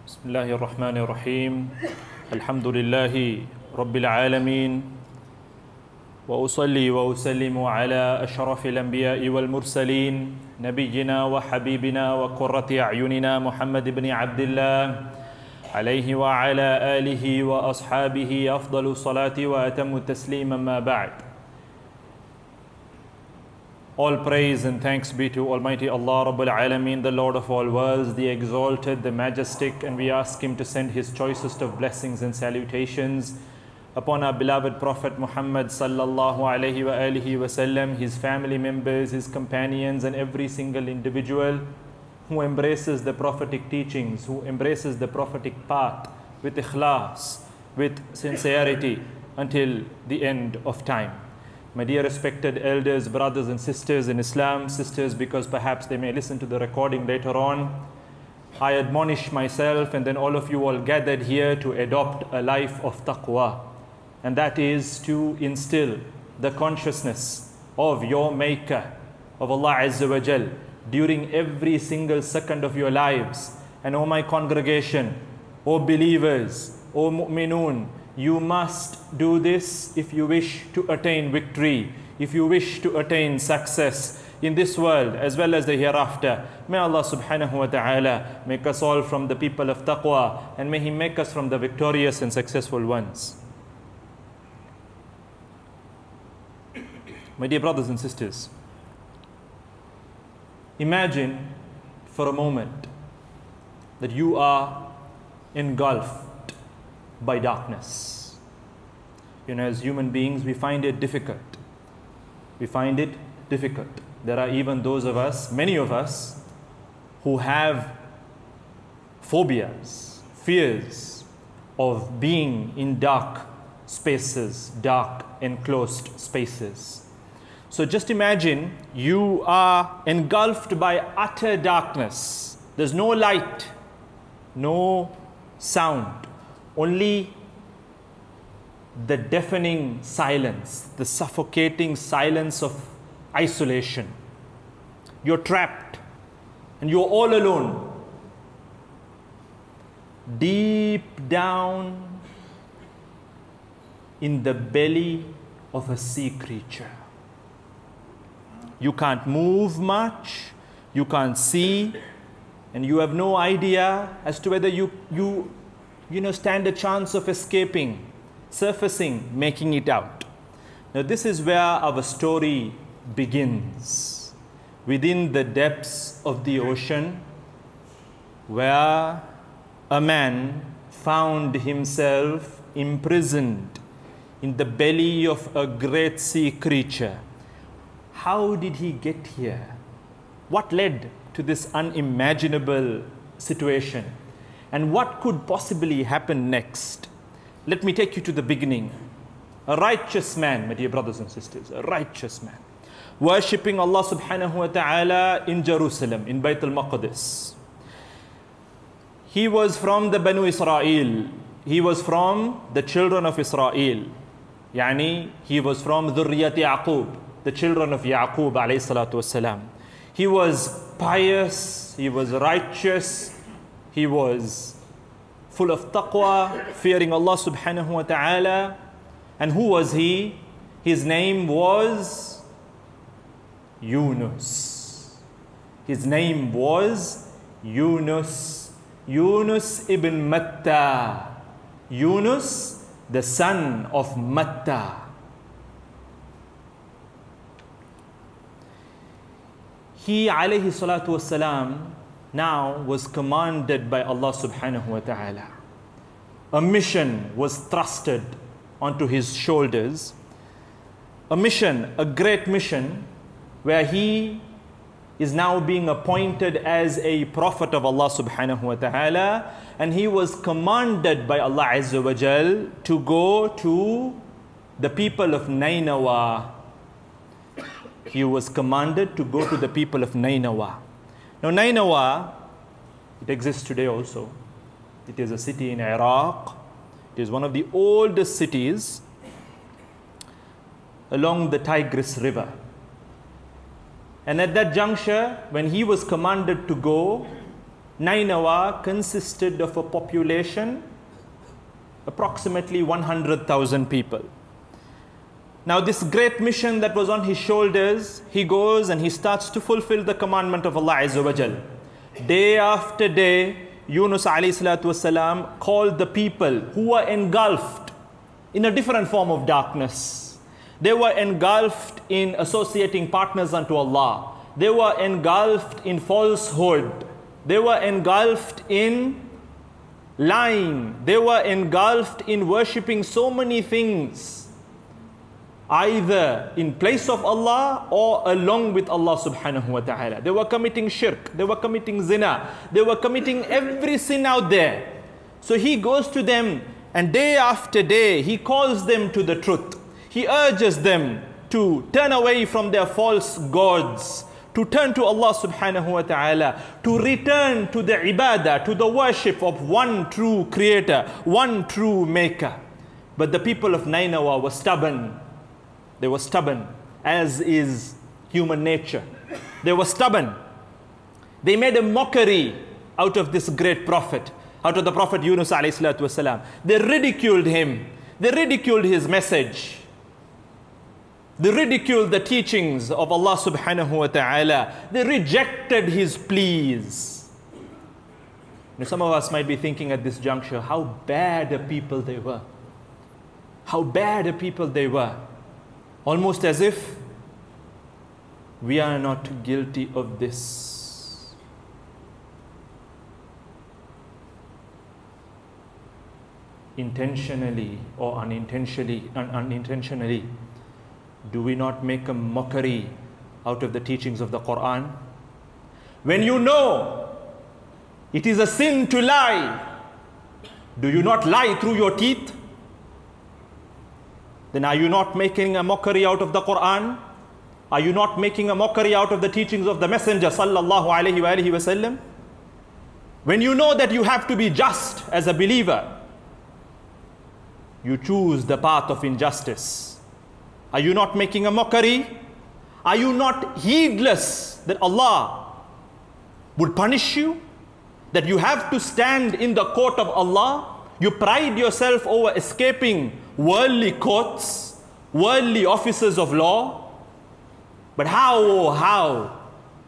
بسم الله الرحمن الرحيم الحمد لله رب العالمين وأصلي وأسلم على أشرف الأنبياء والمرسلين نبينا وحبيبنا وقرة أعيننا محمد بن عبد الله عليه وعلى آله وأصحابه أفضل الصلاة وأتم التسليم ما بعد. All praise and thanks be to Almighty Allah Rabbul Alameen, the Lord of all worlds, the exalted, the majestic, and we ask Him to send His choicest of blessings and salutations upon our beloved Prophet Muhammad sallallahu alaihi wa alihi wasallam, his family members, his companions, and every single individual who embraces the prophetic teachings, who embraces the prophetic path with ikhlas, with sincerity until the end of time. My dear respected elders, brothers and sisters in Islam, sisters because perhaps they may listen to the recording later on, I admonish myself and then all of you all gathered here to adopt a life of taqwa, and that is to instill the consciousness of your Maker, of Allah Azza wa Jal, during every single second of your lives. And O my congregation, O believers, O mu'minun, you must do this if you wish to attain victory, if you wish to attain success in this world as well as the hereafter. May Allah subhanahu wa ta'ala make us all from the people of taqwa, and may He make us from the victorious and successful ones. My dear brothers and sisters, imagine for a moment that you are engulfed by darkness. You know, as human beings, we find it difficult. We find it difficult. There are even those of us, many of us, who have phobias, fears of being in dark spaces, dark enclosed spaces. So just imagine you are engulfed by utter darkness. There's no light, no sound, only the deafening silence, the suffocating silence of isolation. You're trapped and you're all alone. Deep down in the belly of a sea creature. You can't move much, you can't see, and you have no idea as to whether you stand a chance of escaping, surfacing, making it out. Now this is where our story begins. Within the depths of the ocean, where a man found himself imprisoned in the belly of a great sea creature. How did he get here? What led to this unimaginable situation? And what could possibly happen next? Let me take you to the beginning. A righteous man, my dear brothers and sisters, a righteous man, worshipping Allah subhanahu wa ta'ala in Jerusalem, in Bayt al-Maqdis. He was from the Banu Israel. He was from the children of Israel. Yani, he was from Dhurriyat Yaqub, the children of Yaqub alayhi salatu wasalam. He was pious, he was righteous, he was full of taqwa, fearing Allah subhanahu wa ta'ala. And who was he? His name was Yunus. His name was Yunus. Yunus ibn Matta. Yunus, the son of Matta. He alayhi salatu wasalam now was commanded by Allah subhanahu wa ta'ala. A mission was thrusted onto his shoulders. A mission, a great mission, where he is now being appointed as a prophet of Allah subhanahu wa ta'ala, and he was commanded by Allah Azza wa Jal to go to the people of Nainawa. He was commanded to go to the people of Nainawa. Now Nainawa, it exists today also. It is a city in Iraq. It is one of the oldest cities along the Tigris River. And at that juncture, when he was commanded to go, Nineveh consisted of a population approximately 100,000 people. Now this great mission that was on his shoulders, he goes and he starts to fulfill the commandment of Allah Azza wa Jal. Day after day, Yunus alayhi salatu wasalam called the people who were engulfed in a different form of darkness. They were engulfed in associating partners unto Allah. They were engulfed in falsehood. They were engulfed in lying. They were engulfed in worshipping so many things, either in place of Allah or along with Allah subhanahu wa ta'ala. They were committing shirk. They were committing zina. They were committing every sin out there. So he goes to them, and day after day he calls them to the truth. He urges them to turn away from their false gods, to turn to Allah subhanahu wa ta'ala, to return to the ibadah, to the worship of one true creator, one true maker. But the people of Nineveh were stubborn. They were stubborn, as is human nature. They were stubborn. They made a mockery out of this great prophet, out of the Prophet Yunus alayhi salatu wasalam. They ridiculed him. They ridiculed his message. They ridiculed the teachings of Allah subhanahu wa ta'ala. They rejected his pleas. Now, some of us might be thinking at this juncture, how bad a people they were. How bad a people they were. Almost as if we are not guilty of this. Intentionally or unintentionally, do we not make a mockery out of the teachings of the Quran? When you know it is a sin to lie, do you not lie through your teeth? Then are you not making a mockery out of the Quran? Are you not making a mockery out of the teachings of the Messenger sallallahu alaihi wasallam? When you know that you have to be just as a believer, you choose the path of injustice. Are you not making a mockery? Are you not heedless that Allah would punish you? That you have to stand in the court of Allah? You pride yourself over escaping worldly courts, worldly offices of law. But how, oh how,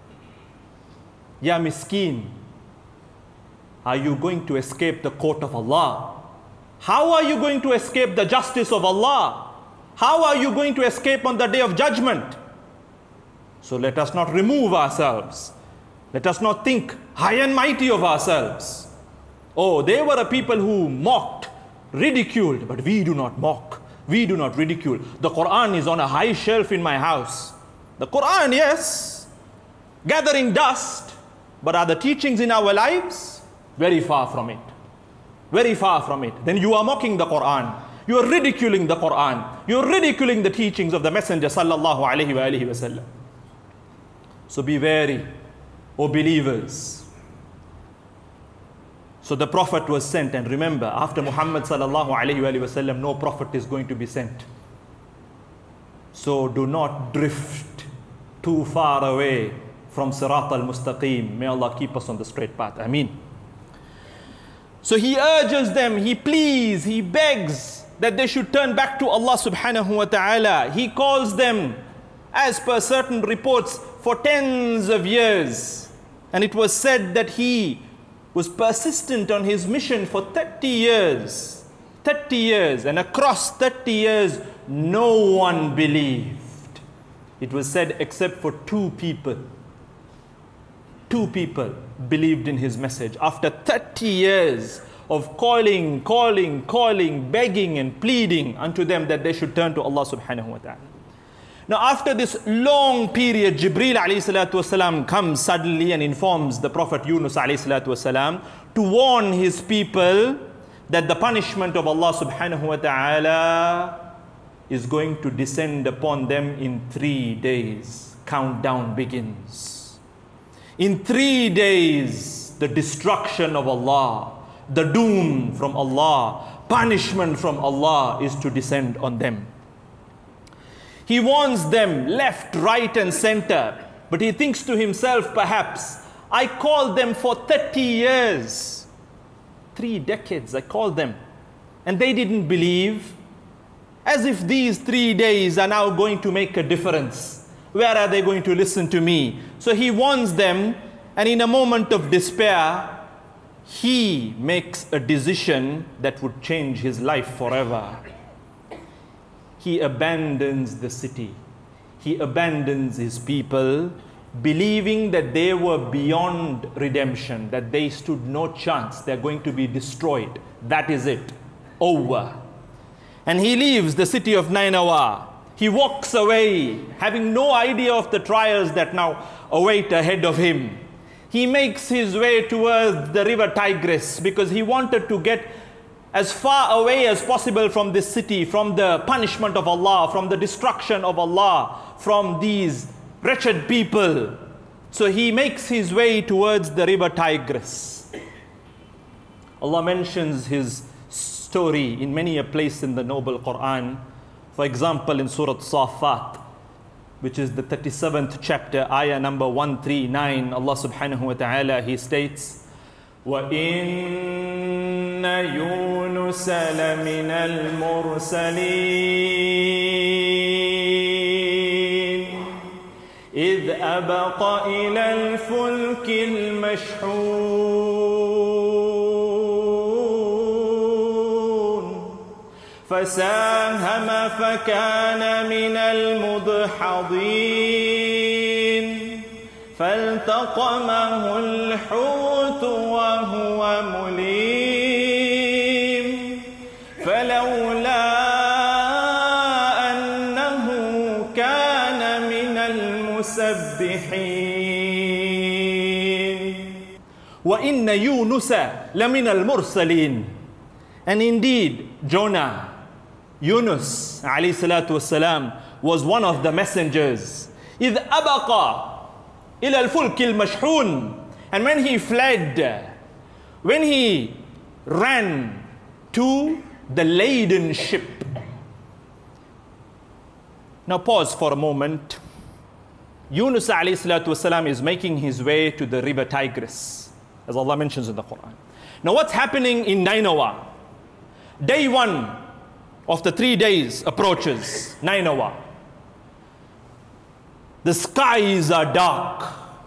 ya miskeen, are you going to escape the court of Allah? How are you going to escape the justice of Allah? How are you going to escape on the day of judgment? So let us not remove ourselves. Let us not think high and mighty of ourselves. Oh, they were a people who mocked, ridiculed, but we do not mock. We do not ridicule. The Quran is on a high shelf in my house. The Quran, yes, gathering dust, but are the teachings in our lives? Very far from it. Very far from it. Then you are mocking the Quran. You are ridiculing the Quran. You are ridiculing the teachings of the Messenger sallallahu alaihi wasallam. So be wary, O believers. So the Prophet was sent, and remember, after Muhammad sallallahu alaihi wasallam, no Prophet is going to be sent. So do not drift too far away from Sirat al-Mustaqim. May Allah keep us on the straight path. Ameen. So he urges them, he pleads, he begs that they should turn back to Allah subhanahu wa ta'ala. He calls them, as per certain reports, for tens of years. And it was said that he was persistent on his mission for 30 years. 30 years. And across 30 years, no one believed. It was said except for two people. Two people believed in his message. After 30 years of calling, begging and pleading unto them that they should turn to Allah subhanahu wa ta'ala. Now after this long period, Jibreel alayhi salatu wasalam comes suddenly and informs the Prophet Yunus alayhi salatu wasalam to warn his people that the punishment of Allah subhanahu wa ta'ala is going to descend upon them in 3 days. Countdown begins. In 3 days, the destruction of Allah, the doom from Allah, punishment from Allah is to descend on them. He warns them left, right and center, but he thinks to himself, perhaps, I called them for 30 years. 3 decades I called them. And they didn't believe. As if these 3 days are now going to make a difference. Where are they going to listen to me? So he warns them, and in a moment of despair, he makes a decision that would change his life forever. He abandons the city. He abandons his people, believing that they were beyond redemption, that they stood no chance, they're going to be destroyed. That is it. Over. And he leaves the city of Nineveh. He walks away, having no idea of the trials that now await ahead of him. He makes his way towards the river Tigris because he wanted to get as far away as possible from this city, from the punishment of Allah, from the destruction of Allah, from these wretched people. So he makes his way towards the river Tigris. Allah mentions his story in many a place in the noble Quran. For example, in Surah Safat, which is the 37th chapter, ayah number 139, Allah subhanahu wa ta'ala, he states, وَإِنَّ يُونُسَ لَمِنَ الْمُرْسَلِينَ إِذْ أَبَقَ إِلَى الْفُلْكِ الْمَشْحُونِ فَسَاهَمَ فَكَانَ مِنَ الْمُدْحَضِينَ فَالْتَقَمَهُ الْحُوتُ وَهُوَ مُلِيمٌ فَلَوْلَا أَنَّهُ كَانَ مِنَ الْمُسَبِّحِينَ وَإِنَّ يُونُسَ لَمِنَ الْمُرْسَلِينَ. And indeed, Jonah, Yunus alayhi salatu wasalam, was one of the messengers. إِذْ أَبَقَ إِلَى الْفُلْكِ الْمَشْحُونِ. And when he fled, when he ran to the laden ship. Now pause for a moment. Yunus alayhi salatu wasalam is making his way to the river Tigris, as Allah mentions in the Quran. Now what's happening in Nineveh? Day 1 of the 3 days approaches Nineveh. The skies are dark,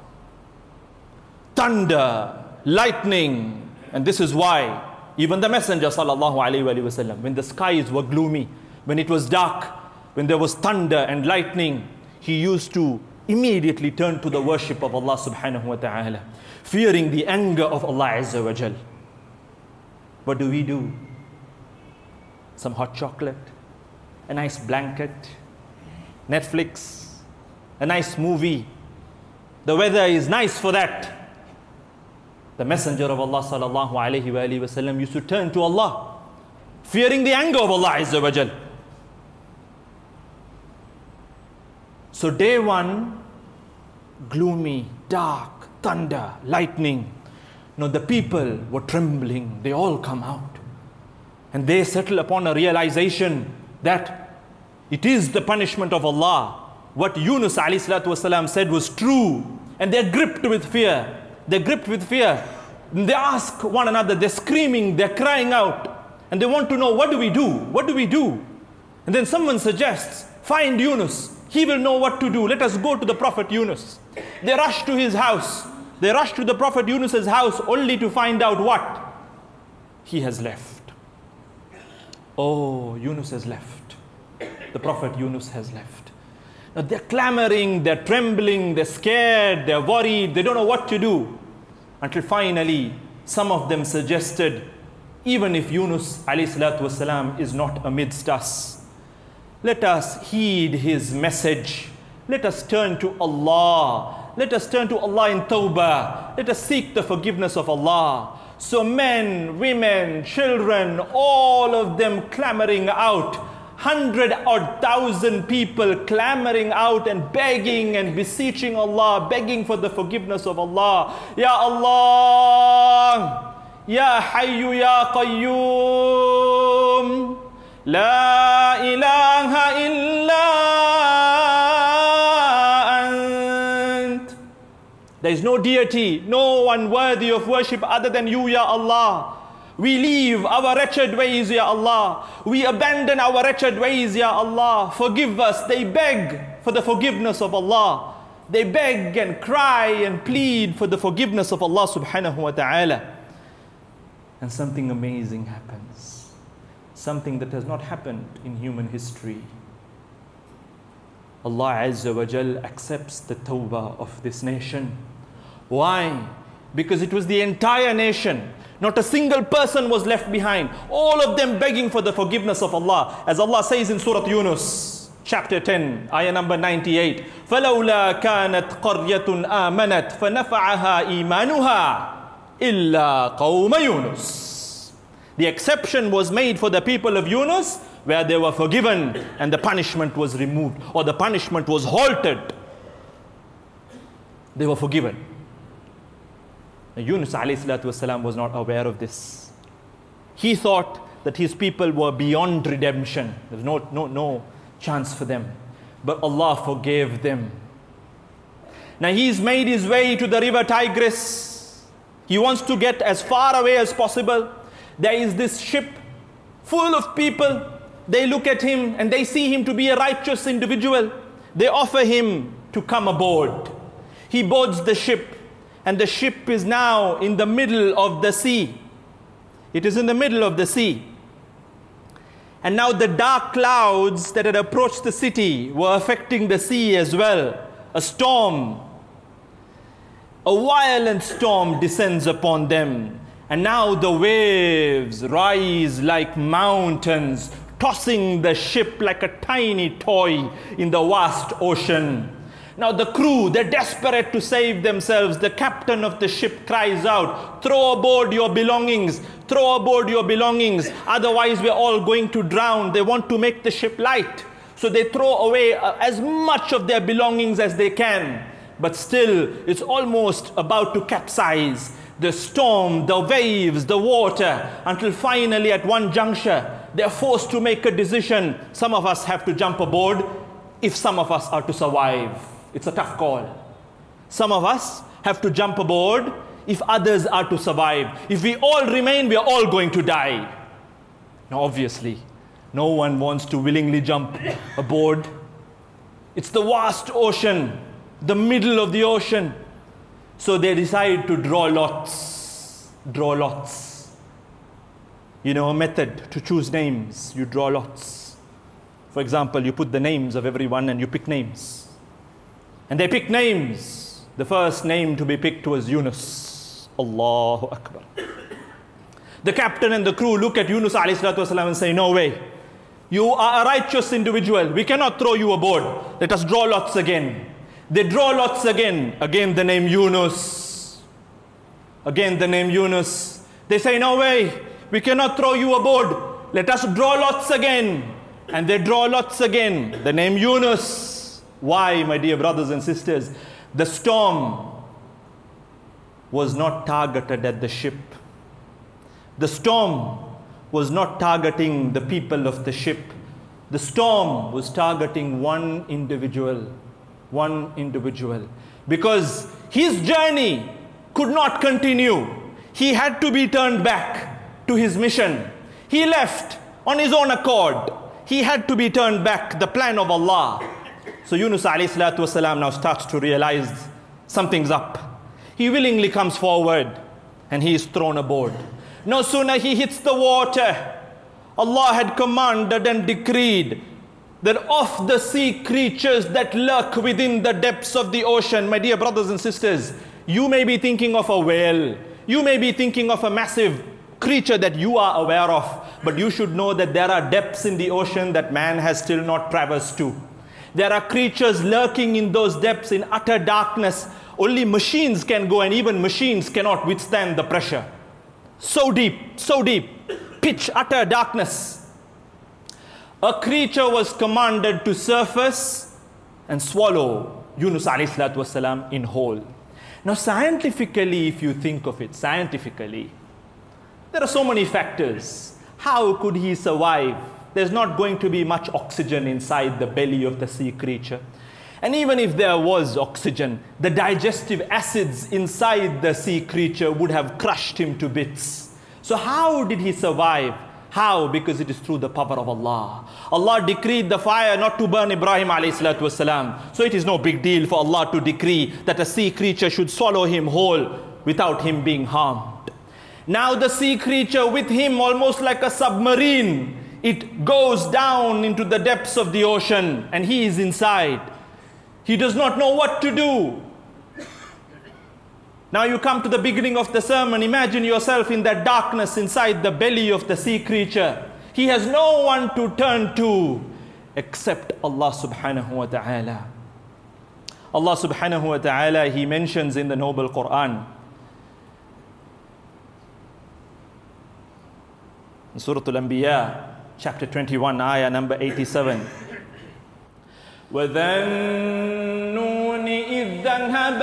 thunder, lightning, and this is why even the Messenger sallallahu alaihi wasallam, when the skies were gloomy, when it was dark, when there was thunder and lightning, he used to immediately turn to the worship of Allah subhanahu wa ta'ala, fearing the anger of Allah azza wa jal. What do? Some hot chocolate, a nice blanket, Netflix, a nice movie. The weather is nice for that. The Messenger of Allah sallallahu alaihi wasallam used to turn to Allah, fearing the anger of Allah azza wa jal. So day 1, gloomy, dark, thunder, lightning. Now the people were trembling. They all come out. And they settle upon a realization that it is the punishment of Allah. What Yunus alayhi salatu wasalam said was true. And they're gripped with fear. They're gripped with fear. And they ask one another, they're screaming, they're crying out. And they want to know, what do we do? What do we do? And then someone suggests, find Yunus. He will know what to do. Let us go to the Prophet Yunus. They rush to his house. They rush to the Prophet Yunus's house only to find out what? He has left. Oh, Yunus has left. The Prophet Yunus has left. Now they're clamoring, they're trembling, they're scared, they're worried, they don't know what to do. Until finally, some of them suggested, even if Yunus alayhi salatu wasalam is not amidst us, let us heed his message. Let us turn to Allah. Let us turn to Allah in tawbah. Let us seek the forgiveness of Allah. So men, women, children, all of them clamoring out, 100 or 1,000 people clamoring out and begging and beseeching Allah, begging for the forgiveness of Allah. Ya Allah, Ya Hayyu Ya Qayyum, La ilaha illa ant, There is no deity, no one worthy of worship other than you, Ya Allah. We leave our wretched ways, Ya Allah. We abandon our wretched ways, Ya Allah. Forgive us. They beg for the forgiveness of Allah. They beg and cry and plead for the forgiveness of Allah subhanahu wa ta'ala. And something amazing happens. Something that has not happened in human history. Allah Azza wa Jal accepts the tawbah of this nation. Why? Because it was the entire nation. Not a single person was left behind. All of them begging for the forgiveness of Allah. As Allah says in Surah Yunus, chapter 10, ayah number 98. فَلَوْلَا كَانَتْ قَرْيَةٌ آمَنَتْ فَنَفَعَهَا إِيمَانُهَا إِلَّا قَوْمَ يُونُسَ. The exception was made for the people of Yunus, where they were forgiven and the punishment was removed, or the punishment was halted. They were forgiven. Now, Yunus ﷺ was not aware of this. He thought that his people were beyond redemption. There was no chance for them. But Allah forgave them. Now he's made his way to the river Tigris. He wants to get as far away as possible. There is this ship full of people. They look at him and they see him to be a righteous individual. They offer him to come aboard. He boards the ship, and the ship is now in the middle of the sea. It is in the middle of the sea. And now the dark clouds that had approached the city were affecting the sea as well. A storm, a violent storm descends upon them. And now the waves rise like mountains, tossing the ship like a tiny toy in the vast ocean. Now the crew, they're desperate to save themselves. The captain of the ship cries out, "Throw aboard your belongings, throw aboard your belongings, otherwise we're all going to drown." They want to make the ship light. So they throw away as much of their belongings as they can. But still, it's almost about to capsize. The storm, the waves, the water, until finally at one juncture, they're forced to make a decision. Some of us have to jump aboard if some of us are to survive. It's a tough call. Some of us have to jump aboard if others are to survive. If we all remain, we are all going to die. Now, obviously, no one wants to willingly jump aboard. It's the vast ocean, the middle of the ocean. So they decide to draw lots. Draw lots. You know, a method to choose names. You draw lots. For example, you put the names of everyone and you pick names. And they picked names. The first name to be picked was Yunus. Allahu Akbar. The captain and the crew look at Yunus ﷺ and say, "No way. You are a righteous individual. We cannot throw you aboard. Let us draw lots again." They draw lots again. Again the name Yunus. Again the name Yunus. They say, "No way. We cannot throw you aboard. Let us draw lots again." And they draw lots again. The name Yunus. Why, my dear brothers and sisters? The storm was not targeted at the ship. The storm was not targeting the people of the ship. The storm was targeting one individual. One individual. Because his journey could not continue. He had to be turned back to his mission. He left on his own accord. He had to be turned back, the plan of Allah. So Yunus ﷺ now starts to realize something's up. He willingly comes forward and he is thrown aboard. No sooner he hits the water, Allah had commanded and decreed that of the sea creatures that lurk within the depths of the ocean, my dear brothers and sisters, you may be thinking of a whale. You may be thinking of a massive creature that you are aware of. But you should know that there are depths in the ocean that man has still not traversed to. There are creatures lurking in those depths in utter darkness. Only machines can go, and even machines cannot withstand the pressure. So deep, pitch utter darkness. A creature was commanded to surface and swallow Yunus ﷺ in whole. Now scientifically, if you think of it, scientifically, there are so many factors. How could he survive? There's not going to be much oxygen inside the belly of the sea creature. And even if there was oxygen, the digestive acids inside the sea creature would have crushed him to bits. So how did he survive? How? Because it is through the power of Allah. Allah decreed the fire not to burn Ibrahim alayhi salatu wasalam. So it is no big deal for Allah to decree that a sea creature should swallow him whole without him being harmed. Now the sea creature with him, almost like a submarine, it goes down into the depths of the ocean and he is inside. He does not know what to do. Now you come to the beginning of the sermon. Imagine yourself in that darkness inside the belly of the sea creature. He has no one to turn to except Allah subhanahu wa ta'ala. Allah subhanahu wa ta'ala, He mentions in the noble Quran, in Surah Al-Anbiya, chapter 21, ayah number 87. وَذَا النُّونِ إِذْ ذَهَبَ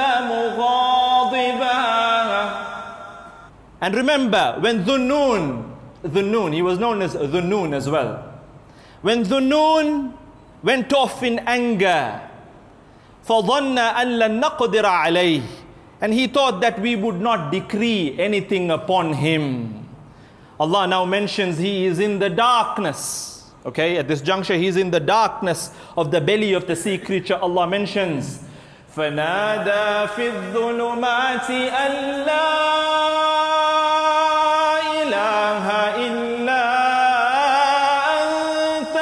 مُغَاضِبًا. And remember, when Dhunnun, he was known as Dhunnun as well. When Dhunnun went off in anger, فَظَنَّ أَن لَن نَقْدِرَ عَلَيْهِ, and he thought that we would not decree anything upon him. Allah now mentions he is in the darkness. Okay, at this juncture, he's in the darkness of the belly of the sea creature. Allah mentions, فَنَادَى فِي الظُّلُمَاتِ أَن لَا إِلَهَ إِلَّا أَنْتَ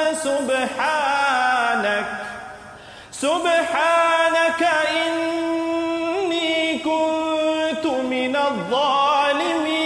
سُبْحَانَكَ إِنِّي كُنْتُ مِنَ الظَّالِمِينَ.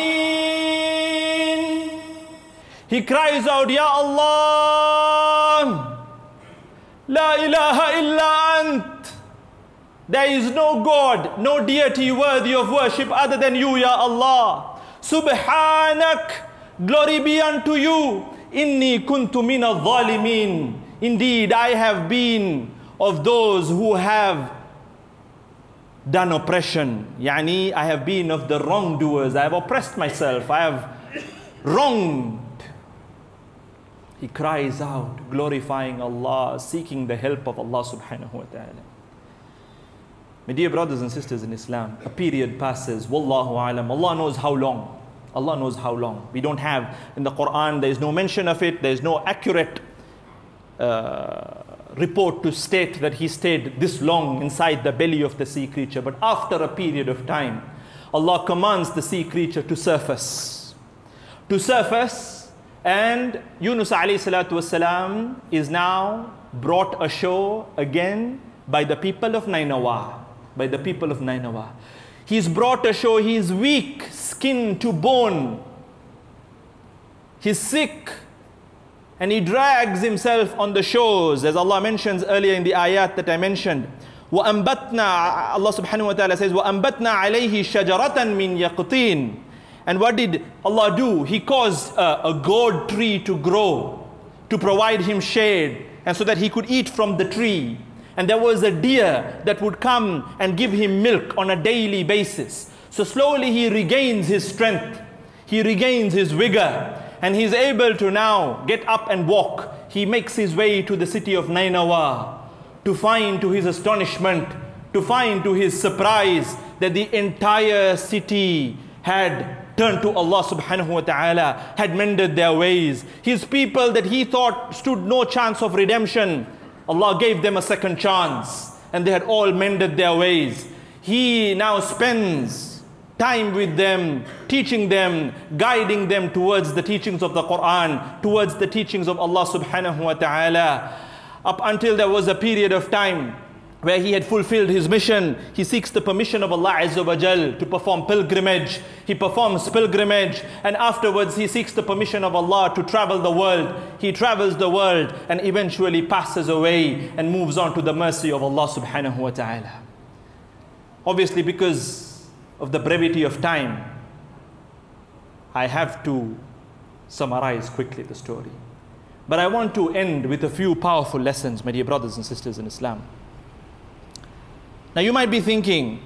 He cries out, Ya Allah, La ilaha illa ant. There is no God, no deity worthy of worship other than you, Ya Allah. Subhanak, glory be unto you. Inni kuntu min al-zalimin. Indeed, I have been of those who have done oppression. Yani, I have been of the wrongdoers. I have oppressed myself. I have wronged. He cries out, glorifying Allah, seeking the help of Allah subhanahu wa ta'ala. My dear brothers and sisters in Islam, a period passes, wallahu alam. Allah knows how long. Allah knows how long. We don't have, in the Quran, there is no mention of it. There is no accurate report to state that he stayed this long inside the belly of the sea creature. But after a period of time, Allah commands the sea creature to surface. To surface. And Yunus alayhi salatu wasalam is now brought ashore again by the people of Nineveh. By the people of Nineveh. He is brought ashore, he is weak, skin to bone. He is sick. And he drags himself on the shores, as Allah mentions earlier in the ayat that I mentioned. وَأَنْبَتْنَا, Allah subhanahu wa ta'ala says, وَأَنْبَتْنَا عَلَيْهِ شَجَرَةً مِّن يَقْطِينٍ. And what did Allah do? He caused a gourd tree to grow, to provide him shade, and so that he could eat from the tree. And there was a deer that would come and give him milk on a daily basis. So slowly he regains his strength, he regains his vigor, and he's able to now get up and walk. He makes his way to the city of Nineveh to find, to his astonishment, to find to his surprise, that the entire city had turned to Allah subhanahu wa ta'ala, had mended their ways. His people that he thought stood no chance of redemption, Allah gave them a second chance, and they had all mended their ways. He now spends time with them, teaching them, guiding them towards the teachings of the Quran, towards the teachings of Allah subhanahu wa ta'ala. Up until there was a period of time where he had fulfilled his mission, he seeks the permission of Allah Azza wa Jal to perform pilgrimage. He performs pilgrimage, and afterwards he seeks the permission of Allah to travel the world. He travels the world and eventually passes away and moves on to the mercy of Allah subhanahu wa ta'ala. Obviously, because of the brevity of time, I have to summarize quickly the story. But I want to end with a few powerful lessons, my dear brothers and sisters in Islam. Now you might be thinking,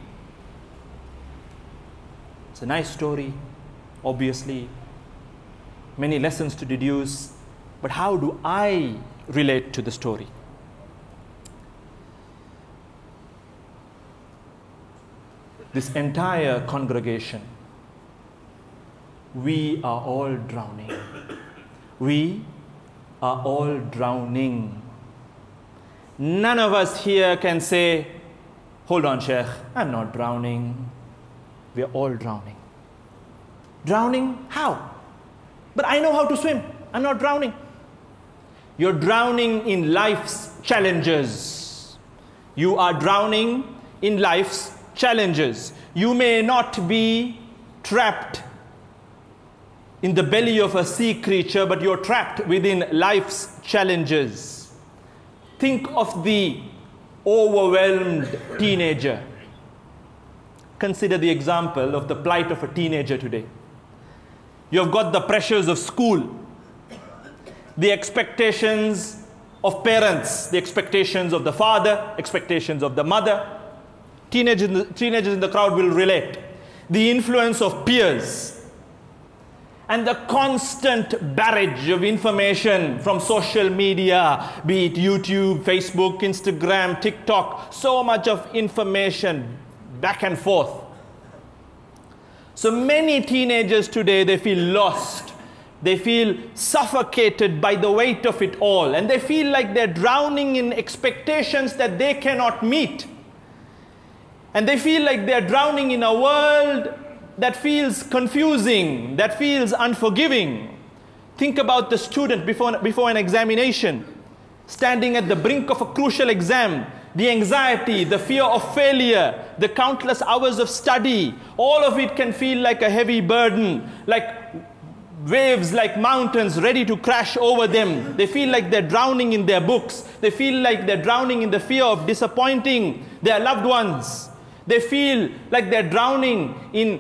it's a nice story, obviously, many lessons to deduce, but how do I relate to the story? this entire congregation, we are all drowning. We are all drowning. None of us here can say, hold on, Sheikh, I'm not drowning. We are all drowning. Drowning? How? But I know how to swim. I'm not drowning. You're drowning in life's challenges. You are drowning in life's challenges. You may not be trapped in the belly of a sea creature, but you're trapped within life's challenges. Think of the overwhelmed teenager. Consider the example of the plight of a teenager today. You have got the pressures of school, the expectations of parents, the expectations of the father, expectations of the mother. Teenagers in the crowd will relate. The influence of peers, and the constant barrage of information from social media, be it YouTube, Facebook, Instagram, TikTok, so much of information back and forth. So many teenagers today, they feel lost. They feel suffocated by the weight of it all. And they feel like they're drowning in expectations that they cannot meet. And they feel like they're drowning in a world that feels confusing, that feels unforgiving. Think about the student before an examination, standing at the brink of a crucial exam. The anxiety, the fear of failure, the countless hours of study, all of it can feel like a heavy burden, like waves, like mountains ready to crash over them. They feel like they're drowning in their books. They feel like they're drowning in the fear of disappointing their loved ones. They feel like they're drowning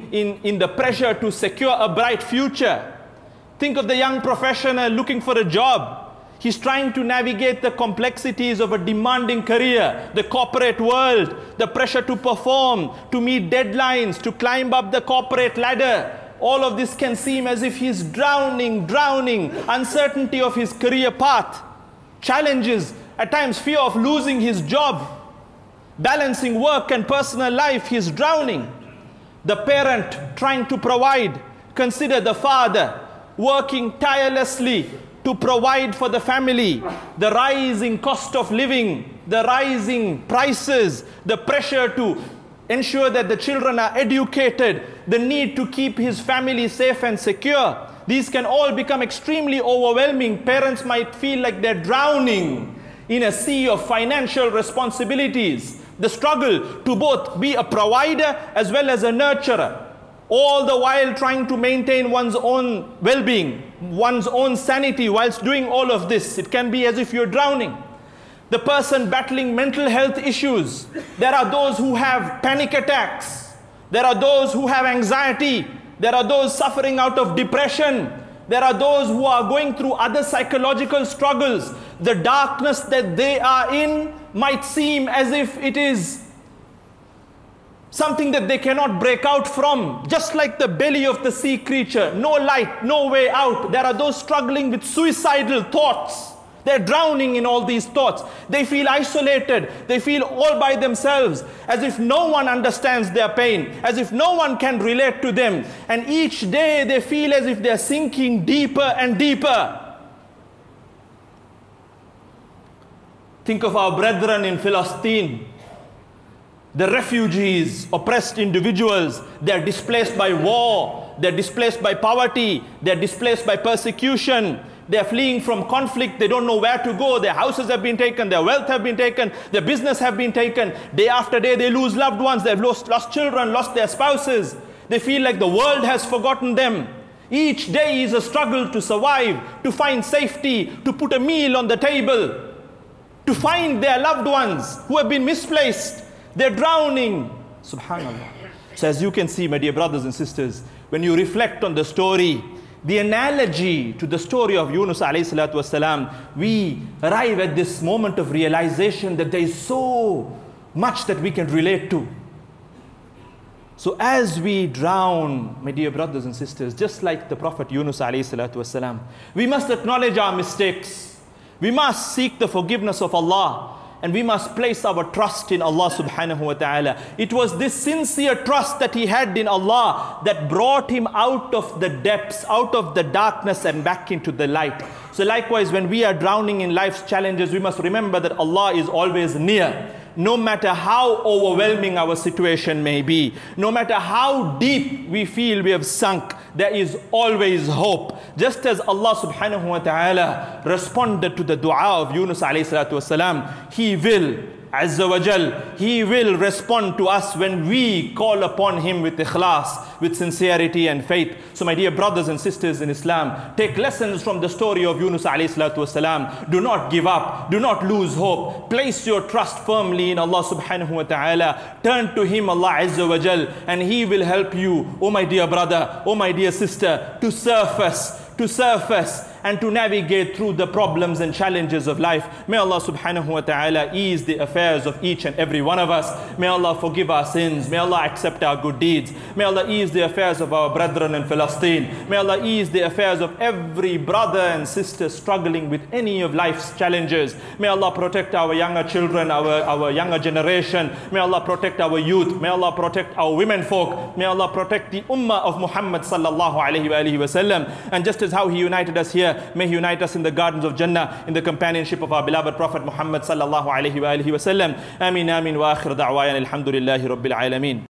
in the pressure to secure a bright future. Think of the young professional looking for a job. He's trying to navigate the complexities of a demanding career, the corporate world, the pressure to perform, to meet deadlines, to climb up the corporate ladder. All of this can seem as if he's drowning, uncertainty of his career path, challenges, at times fear of losing his job, balancing work and personal life, he's drowning. The parent trying to provide, consider the father working tirelessly to provide for the family, the rising cost of living, the rising prices, the pressure to ensure that the children are educated, the need to keep his family safe and secure. These can all become extremely overwhelming. Parents might feel like they're drowning in a sea of financial responsibilities. The struggle to both be a provider as well as a nurturer, all the while trying to maintain one's own well-being, one's own sanity whilst doing all of this. It can be as if you're drowning. The person battling mental health issues. There are those who have panic attacks. There are those who have anxiety. There are those suffering out of depression. There are those who are going through other psychological struggles. The darkness that they are in might seem as if it is something that they cannot break out from, just like the belly of the sea creature. No light, no way out. There are those struggling with suicidal thoughts. They're drowning in all these thoughts. They feel isolated. They feel all by themselves, as if no one understands their pain, as if no one can relate to them. And each day they feel as if they're sinking deeper and deeper. Think of our brethren in Palestine. The refugees, oppressed individuals, they're displaced by war, they're displaced by poverty, they're displaced by persecution, they're fleeing from conflict, they don't know where to go, their houses have been taken, their wealth have been taken, their business have been taken. Day after day they lose loved ones, they've lost children, lost their spouses. They feel like the world has forgotten them. Each day is a struggle to survive, to find safety, to put a meal on the table, to find their loved ones who have been misplaced. They're drowning. Subhanallah. So as you can see, my dear brothers and sisters, when you reflect on the story, the analogy to the story of Yunus alayhi salatu wasalam, we arrive at this moment of realization that there is so much that we can relate to. So as we drown, my dear brothers and sisters, just like the Prophet Yunus alayhi salatu wasalam, we must acknowledge our mistakes. We must seek the forgiveness of Allah. and we must place our trust in Allah subhanahu wa ta'ala. It was this sincere trust that he had in Allah that brought him out of the depths, out of the darkness and back into the light. So likewise, when we are drowning in life's challenges, we must remember that Allah is always near. No matter how overwhelming our situation may be, no matter how deep we feel we have sunk, there is always hope. Just as Allah subhanahu wa ta'ala responded to the dua of Yunus alayhi salatu wasalam, He will, Azza wa Jal, He will respond to us when we call upon Him with ikhlas, with sincerity and faith. So my dear brothers and sisters in Islam, take lessons from the story of Yunus alayhi salatu wasalam. Do not give up. Do not lose hope. Place your trust firmly in Allah subhanahu wa ta'ala. Turn to Him, Allah Azza wa Jal, and He will help you, oh my dear brother, oh my dear sister, to surface and to navigate through the problems and challenges of life. May Allah subhanahu wa ta'ala ease the affairs of each and every one of us. May Allah forgive our sins. May Allah accept our good deeds. May Allah ease the affairs of our brethren in Palestine. May Allah ease the affairs of every brother and sister struggling with any of life's challenges. May Allah protect our younger children, our younger generation. May Allah protect our youth. May Allah protect our women folk. May Allah protect the ummah of Muhammad sallallahu alayhi wa sallam. And just as how He united us here, may He unite us in the gardens of Jannah, in the companionship of our beloved Prophet Muhammad sallallahu alayhi wa sallam. Ameen, ameen, wa akhir da'wayan alhamdulillahi rabbil alameen.